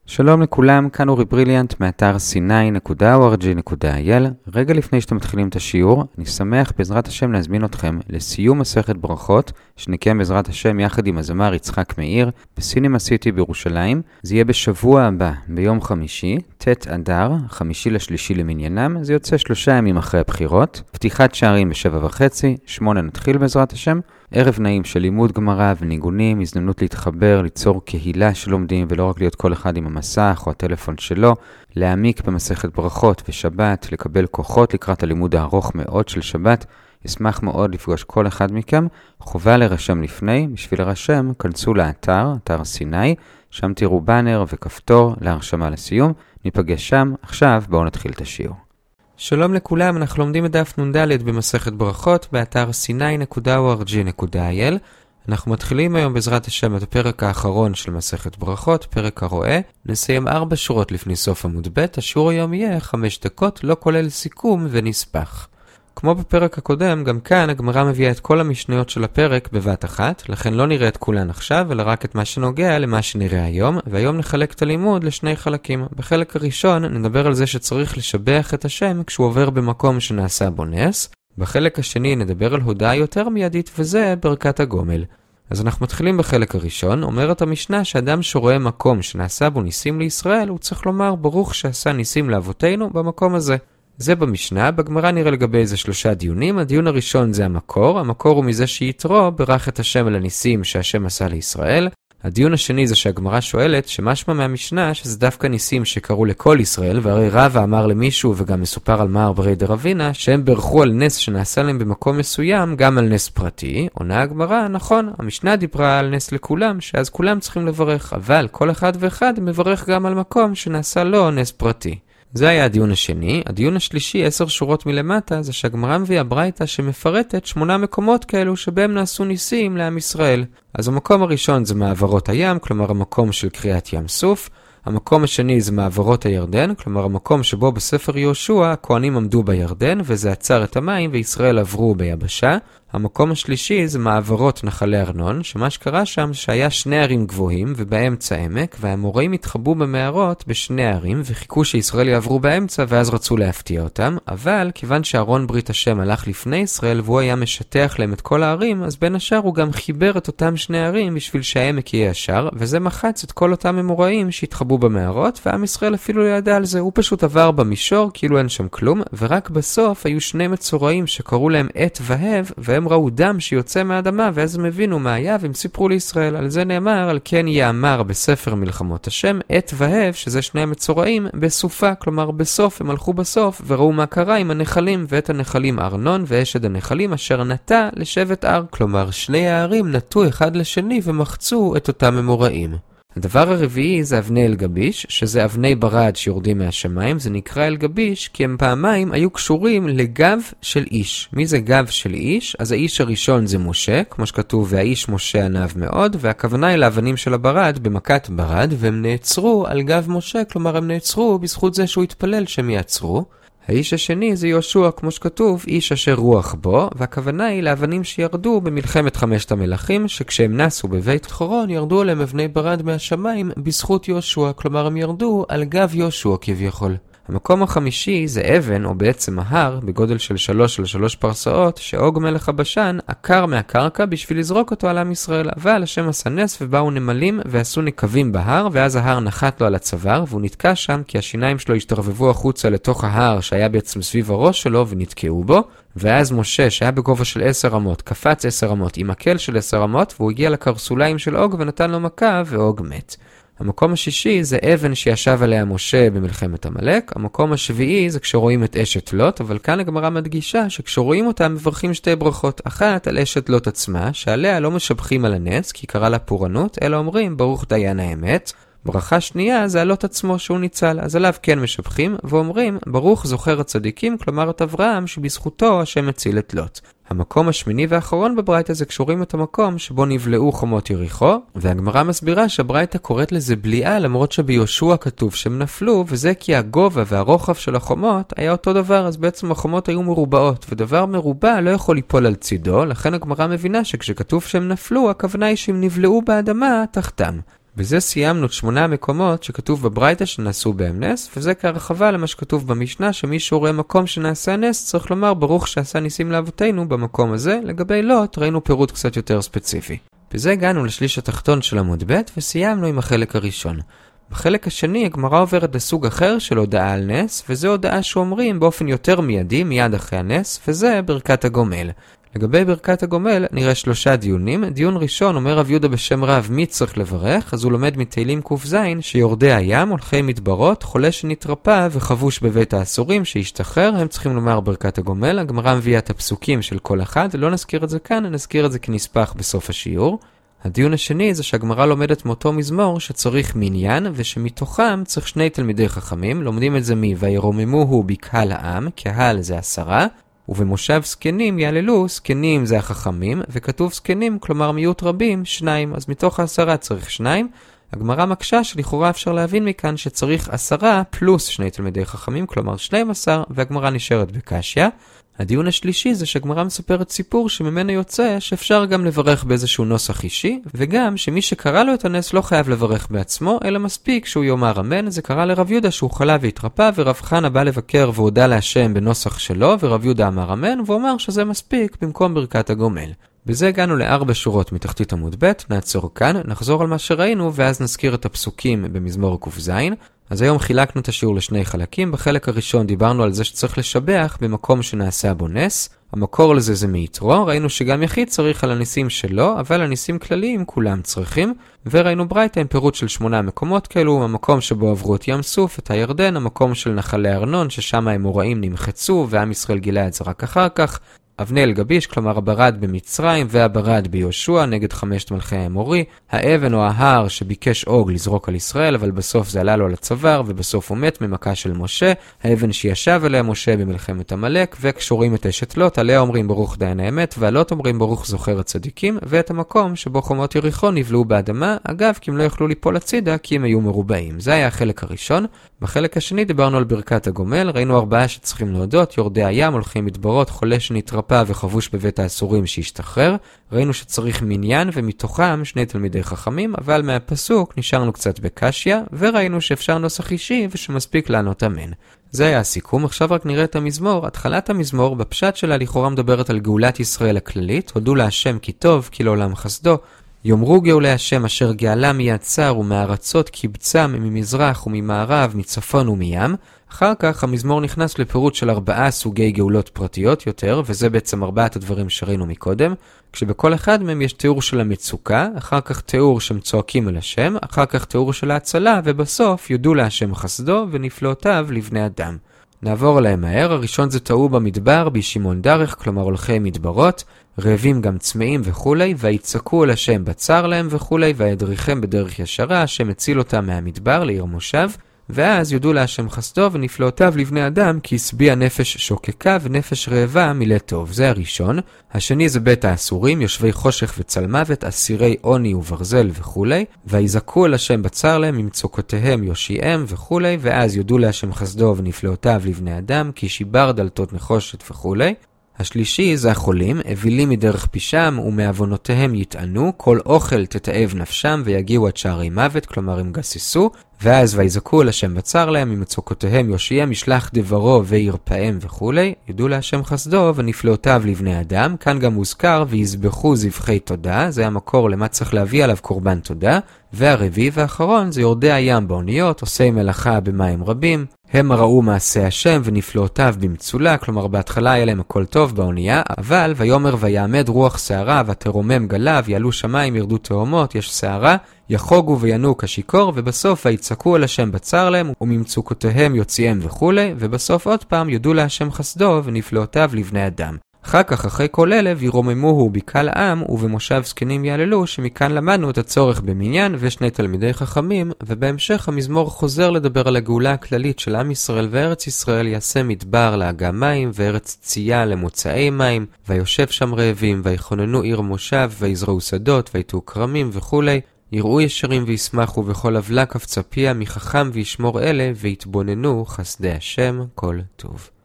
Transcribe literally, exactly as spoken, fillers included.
שלום לכולם, כאן אורי בריליאנט מאתר סיני נקודה או אר ג'י נקודה איי אל. רגע לפני שאתם מתחילים את השיעור, אני שמח בעזרת השם להזמין אתכם לסיום מסכת ברכות, שנקיים בעזרת השם יחד עם הזמר יצחק מאיר, בסינמה סיטי בירושלים. זה יהיה בשבוע הבא, ביום חמישי, ט' אדר, חמישי לשלישי למניינם, זה יוצא שלושה ימים אחרי הבחירות. פתיחת שערים בשבע וחצי, שמונה נתחיל בעזרת השם. ערב נעים של לימוד גמרא וניגונים, הזדמנות להתחבר, ליצור קהילה שלומדים ולא רק להיות כל אחד עם המסך או הטלפון שלו, להעמיק במסכת ברכות ושבת, לקבל כוחות לקראת הלימוד הארוך מאוד של שבת. אשמח מאוד לפגוש כל אחד מכם. חובה לרשם לפני, בשביל לרשם כנסו לאתר, אתר סיני, שם תראו בנר וכפתור להרשמה לסיום. ניפגש שם. עכשיו בואו נתחיל את השיעור. שלום לכולם, אנחנו לומדים את דף נ"ד במסכת ברכות באתר סיני נקודה או אר ג'י נקודה איי אל. אנחנו מתחילים היום בעזרת השם את הפרק האחרון של מסכת ברכות, פרק הרואה. נסיים ארבע שורות לפני סוף עמוד ב'. השיעור היום יהיה חמש דקות, לא כולל סיכום ונספח. כמו בפרק הקודם, גם כאן הגמרא מביאה את כל המשניות של הפרק בבת אחת, לכן לא נראה את כולן עכשיו, אלא רק את מה שנוגע למה שנראה היום, והיום נחלק את הלימוד לשני חלקים. בחלק הראשון נדבר על זה שצריך לשבח את השם כשהוא עובר במקום שנעשה בו נס. בחלק השני נדבר על הודעה יותר מיידית, וזה ברכת הגומל. אז אנחנו מתחילים בחלק הראשון. אומרת המשנה שאדם שרואה מקום שנעשה בו ניסים לישראל, הוא צריך לומר ברוך שעשה ניסים לאבותינו במקום הזה. זה במשנה. בגמרא נראה לגבי איזה שלושה דיונים. הדיון הראשון זה המקור. המקור הוא מזה שיתרו ברך את השם על הניסים שהשם עשה לישראל. הדיון השני זה שהגמרא שואלת שמשמע מהמשנה שזה דווקא ניסים שקראו לכל ישראל, והרי רבא אמר למישהו וגם מסופר על מאר ברי דרבינה שהם ברכו על נס שנעשה להם במקום מסוים גם על נס פרטי. עונה הגמרא, נכון, המשנה דיברה על נס לכולם, שאז כולם צריכים לברך, אבל כל אחד ואחד מברך גם על מקום שנעשה לו נס פרטי. זה היה הדיון השני. הדיון השלישי, עשר שורות מלמטה, זה שהגמרא מביאה ברייתא שמפרטת שמונה מקומות כאלו שבהם נעשו ניסים לעם ישראל. אז המקום הראשון זה מעברות הים, כלומר המקום של קריאת ים סוף. המקום השני זה מעברות הירדן, כלומר המקום שבו בספר יהושע הכהנים עמדו בירדן וזה עצר את המים וישראל עברו ביבשה. המקום השלישי זה מעברות נחלי ארנון, שמה שקרה שם שהיה שני ערים גבוהים ובאמצע עמק, והאמוראים התחבאו במערות בשני ערים וחיכו שישראל יעברו באמצע ואז רצו להפתיע אותם. אבל כיוון שארון ברית השם הלך לפני ישראל והוא היה משטח להם את כל הערים, אז בין השאר הוא גם חיבר את אותם שני ערים בשביל שהעמק יהיה ישר, וזה מחץ את כל אותם אמוראים שהתחבאו במערות, ועם ישראל אפילו לא ידע על זה. הוא פשוט עבר במישור כאילו אין שם כלום, ורק בסוף היו שני מצורעים שקראו להם עת והב, והם ראו דם שיוצא מהאדמה, ואז הם הבינו מה היה והם סיפרו לישראל. על זה נאמר, על כן יאמר בספר מלחמות השם עת והב, שזה שני המצורעים, בסופה, כלומר בסוף. הם הלכו בסוף וראו מה קרה עם הנחלים, ואת הנחלים ארנון ואשד הנחלים אשר נטה לשבט אר, כלומר שני הערים נטו אחד לשני ומחצו את אותם אמוראים. הדבר הרביעי זה אבני אלגביש, שזה אבני ברד שיורדים מהשמיים. זה נקרא אלגביש כי הם פעמיים היו קשורים לגב של איש. מי זה גב של איש? אז האיש הראשון זה משה, כמו שכתוב והאיש משה ענב מאוד, והכוונה היא לאבנים של הברד במכת ברד, והם נעצרו על גב משה, כלומר הם נעצרו בזכות זה שהוא התפלל שהם יעצרו. האיש השני זה יהושע, כמו שכתוב, איש אשר רוח בו, והכוונה היא לאבנים שירדו במלחמת חמשת המלכים, שכשהם נסו בבית חורון ירדו עליהם אבני ברד מהשמיים בזכות יהושע, כלומר הם ירדו על גב יהושע כביכול. המקום החמישי זה אבן, או בעצם ההר, בגודל של שלוש על שלוש פרסאות, שאוג מלך הבשן עקר מהקרקע בשביל לזרוק אותו על עם ישראל. אבל השם עשה נס ובאו נמלים ועשו נקבים בהר, ואז ההר נחת לו על הצוואר, והוא נתקע שם כי השיניים שלו השתרבבו החוצה לתוך ההר שהיה בעצם סביב הראש שלו ונתקעו בו. ואז משה שהיה בגובה של עשר אמות קפץ עשר אמות עם מקל של עשר אמות, והוא הגיע לקרסוליים של אוג ונתן לו מכה ואוג מת. המקום השישי זה אבן שישב עליה משה במלחמת עמלק. המקום השביעי זה כשרואים את אשת לוט, אבל כאן הגמרא מדגישה שכשרואים אותה מברכים שתי ברכות. אחת על אשת לוט עצמה, שעליה לא משבחים על הנס כי קרא לה פורענות, אלא אומרים ברוך דיין האמת. ברכה שנייה זה על לוט עצמו שהוא ניצל, אז עליו כן משבחים ואומרים ברוך זוכר הצדיקים, כלומר את אברהם שבזכותו השם הציל את לוט. המקום השמיני והאחרון בברייתא זה קשורים את המקום שבו נבלעו חומות יריחו, והגמרא מסבירה שהברייתא קוראת לזה בליעה למרות שביהושע כתוב שהם נפלו, וזה כי הגובה והרוחב של החומות היה אותו דבר, אז בעצם החומות היו מרובעות, ודבר מרובע לא יכול ליפול על צידו, לכן הגמרא מבינה שכשכתוב שהם נפלו הכוונה היא שהם נבלעו באדמה תחתם. וזה סיימנו את שמונה המקומות שכתוב בברייתא שנעשו בהם נס, וזה כהרחבה למה שכתוב במשנה, שמישהו רואה מקום שנעשה נס, צריך לומר ברוך שעשה ניסים לאבותינו במקום הזה. לגבי לוט ראינו פירוט קצת יותר ספציפי. בזה הגענו לשליש התחתון של עמוד ב' וסיימנו עם החלק הראשון. בחלק השני הגמרא עוברת לסוג אחר של הודעה על נס, וזה הודעה שאומרים באופן יותר מיידי מיד אחרי הנס, וזה ברכת הגומל. לגבי ברכת הגומל נראה שלושה דיונים. דיון ראשון אומר רב יהודה בשם רב מי צריך לברך, אז הוא לומד מתהילים ק"ז שיורדי הים, הולכי מדברות, חולה שנתרפא וחבוש בבית האסורים שהשתחרר, הם צריכים לומר ברכת הגומל. הגמרא מביאה את הפסוקים של כל אחד, לא נזכיר את זה כאן, נזכיר את זה כנספח בסוף השיעור. הדיון השני זה שהגמרא לומדת מאותו מזמור שצריך מניין, ושמתוכם צריך שני תלמידי חכמים. לומדים את זה מי וירוממו הוא בקהל העם, קהל זה עשרה, ובמושב זקנים יעללו, זקנים זה החכמים, וכתוב זקנים, כלומר מיעוט רבים, שניים, אז מתוך העשרה צריך שניים. הגמרא מקשה שלכאורה אפשר להבין מכאן שצריך עשרה פלוס שני תלמידי חכמים, כלומר שנים עשר, והגמרא נשארת בקשיה. הדיון השלישי זה שהגמרא מספרת סיפור שממנו יוצא שאפשר גם לברך באיזשהו נוסח אישי, וגם שמי שקרא לו את הנס לא חייב לברך בעצמו, אלא מספיק שהוא יאמר אמן. זה קרה לרב יהודה שהוא חלה והתרפא, ורב חנה בא לבקר והודה להשם בנוסח שלו, ורב יהודה אמר אמן, והוא אמר שזה מספיק במקום ברכת הגומל. בזה הגענו לארבע שורות מתחתית עמוד ב', נעצור כאן, נחזור על מה שראינו, ואז נזכיר את הפסוקים במזמור ק"ז. אז היום חילקנו את השיעור לשני חלקים. בחלק הראשון דיברנו על זה שצריך לשבח במקום שנעשה בו נס. המקור לזה זה מיתרו. ראינו שגם יחיד צריך על הניסים שלו, אבל הניסים כלליים כולם צריכים. וראינו ברייתא עם פירוט של שמונה מקומות כאלו, המקום שבו עברו את ים סוף, את הירדן, המקום של נחלי ארנון, ששם האמוראים נמחצו, ועם ישראל גילה את זה רק אחר כך. אבני אל גביש, כלומר הברד במצרים והברד ביהושע נגד חמשת מלכי האמורי, האבן או ההר שביקש אוג לזרוק על ישראל, אבל בסוף זה עלה לו על הצוואר ובסוף הוא מת ממכה של משה, האבן שישב אליה משה במלחמת עמלק, וקשורים את אשת לוט, עליה אומרים ברוך דיין האמת, והלוט אומרים ברוך זוכר הצדיקים, ואת המקום שבו חומות יריחו נבלעו באדמה, אגב כי הם לא יכלו ליפול הצידה כי הם היו מרובעים. זה היה החלק הראשון. בחלק השני דיברנו על ברכת הגומל, ראינו ארבעה שצריכים להודות, יורדי הים, הולכים מדברות, חולה שנתרפא וחבוש בבית האסורים שהשתחרר. ראינו שצריך מניין ומתוכם שני תלמידי חכמים, אבל מהפסוק נשארנו קצת בקשיה, וראינו שאפשר נוסח אישי ושמספיק לענות אמן. זה היה הסיכום. עכשיו רק נראה את המזמור. התחלת המזמור בפשט שלה לכאורה מדברת על גאולת ישראל הכללית, הודו להשם כי טוב כי לעולם חסדו, יאמרו גאולי השם אשר גאלה מיד צר ומארצות קיבצם ממזרח וממערב מצפון ומים. אחר כך המזמור נכנס לפירוט של ארבעה סוגי גאולות פרטיות יותר, וזה בעצם ארבעת הדברים שראינו מקודם, כשבכל אחד מהם יש תיאור של המצוקה, אחר כך תיאור שהם צועקים אל השם, אחר כך תיאור של ההצלה, ובסוף יודו להשם חסדו ונפלאותיו לבני אדם. נעבור עליהם מהר. הראשון זה טעו במדבר בישימון דרך, כלומר הולכי מדברות, רעבים גם צמאים וכולי, ויצעקו אל השם בצר להם וכולי, וידריכם בדרך ישרה, השם הציל אותם מהמדבר לעיר מושב, ואז יודו להשם חסדו ונפלאותיו לבני אדם, כי השביע נפש שוקקה ונפש רעבה מילא טוב. זה הראשון. השני זה בית האסורים, יושבי חושך וצל מוות, אסירי עוני וברזל וכולי, ויזעקו אל השם בצר להם, ממצוקותיהם יושיעם וכולי, ואז יודו להשם חסדו ונפלאותיו לבני אדם, כי שיבר דלתות נחושת וכולי. השלישי זה החולים, אבילים מדרך פישם ומעוונותיהם יטענו, כל אוכל תתאב נפשם ויגיעו עד שערי מוות, כלומר הם גסיסו, ואז ויזעקו אל השם בצר להם, ממצוקותיהם יושיעם, ישלח דברו וירפאם וכולי. יודו להשם חסדו ונפלאותיו לבני אדם. כאן גם מוזכר ויזבחו זבחי תודה, זה המקור למה צריך להביא עליו קורבן תודה. והרביעי והאחרון זה יורדי הים באוניות, עושי מלאכה במים רבים, הם ראו מעשה השם ונפלאותיו במצולה, כלומר בהתחלה היה להם הכל טוב באונייה, אבל ויומר ויעמד רוח שערה ותרומם גליו, יעלו שמיים ירדו תאומות, יש שערה, יחוגו וינו כשיקור, ובסוף ויצעקו אל השם בצר להם וממצוקותיהם יוציאם וכולי, ובסוף עוד פעם יודו להשם חסדו ונפלאותיו לבני אדם. אחר כך, אחרי כל אלה, וירוממו בקהל העם ובמושב זקנים יעללו, שמכאן למדנו את הצורך במניין ושני תלמידי חכמים, ובהמשך המזמור חוזר לדבר על הגאולה הכללית של עם ישראל וארץ ישראל, יעשה מדבר לאגם מים וארץ צייה למוצאי מים, ויושב שם רעבים, ויכוננו עיר מושב, ויזרעו שדות, ויתו כרמים וכולי. יראו ישרים וישמחו בכל אבלה קפצה פיה, מחכם וישמור אלה, ויתבוננו חסדי השם כל טוב.